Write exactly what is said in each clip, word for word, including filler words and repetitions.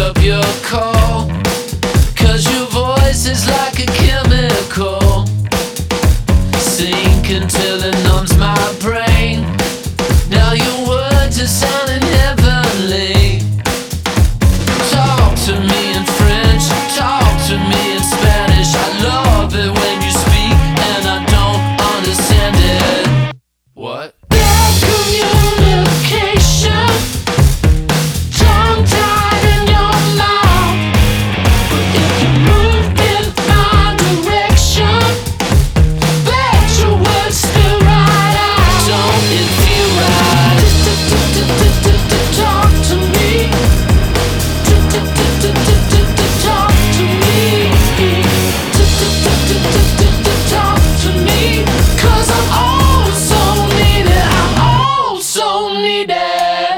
up your call, 'cause your voice is like a chemical, sinking till it numbs my brain. Now your words are sounding heavenly. Talk to me in French, talk to me in Spanish. I love it when you speak and I don't understand it. What? Bad communication, tongue-tied in your mouth. But if you move in my direction, let your words spill right out. Don't it feel right? Talk to me. Talk to me. Talk to me. 'Cause I'm oh so needed. I'm oh so needed.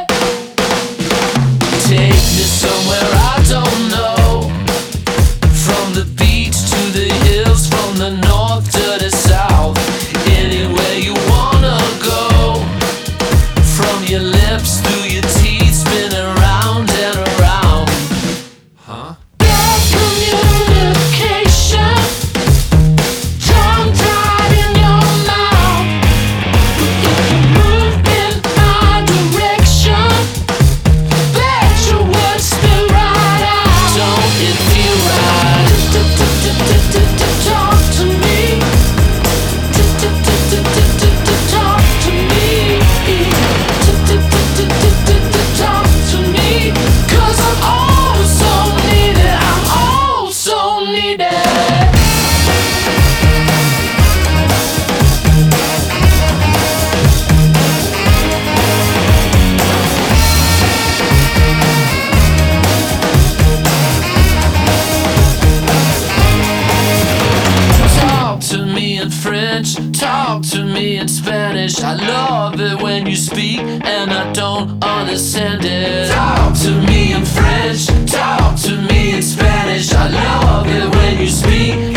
Take me somewhere I don't know, from the beach to the hills, from the north to the south. Anywhere you wanna go, from your lips through your teeth, spinning round and around. Huh? Bad communication, tongue-tied in your mouth. If you move in my direction, let your words spill right out. Don't it feel right? Talk to me. Talk to me. Talk to me. 'Cause I'm oh so needed. I'm oh so needed. Talk to me in French, talk to me in Spanish. I love it when you speak and I don't understand it. Talk to me in French, talk to me in Spanish. I love it when you speak